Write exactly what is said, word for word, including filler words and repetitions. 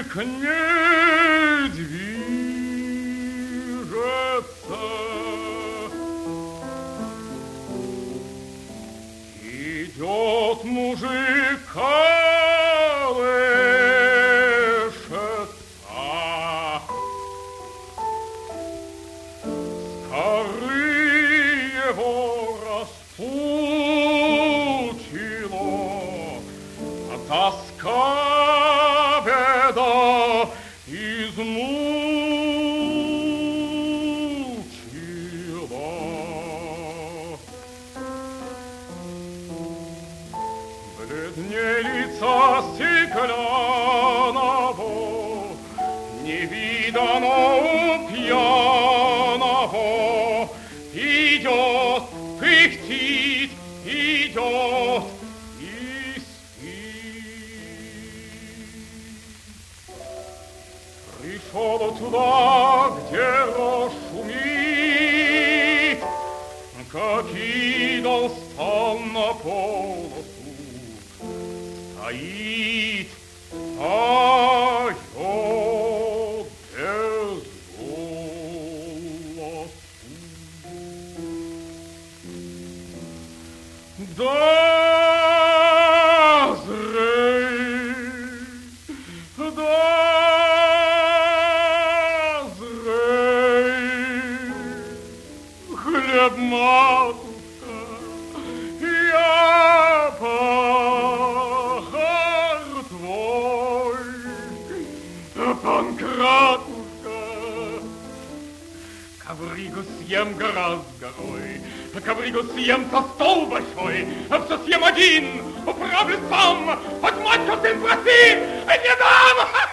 язык не движется. Идет мужик, колышется. Скоры его распутило, тоска, беда измучила. Бледнее лица стеклянного, невиданного пьяного, идет, пыхтит, идет и спит. Пришел туда, где рожь шумит, как идол стал на полосу, стоит, поет без голосу. Да, зрей, да, зрей, хлеб, матушка, я пахар твой, Панкратушка, ковригу съем гора с горой, ковригу съем со стол большой, все съем один, управлю сам, хоть мать, хоть сын, проси, не дам!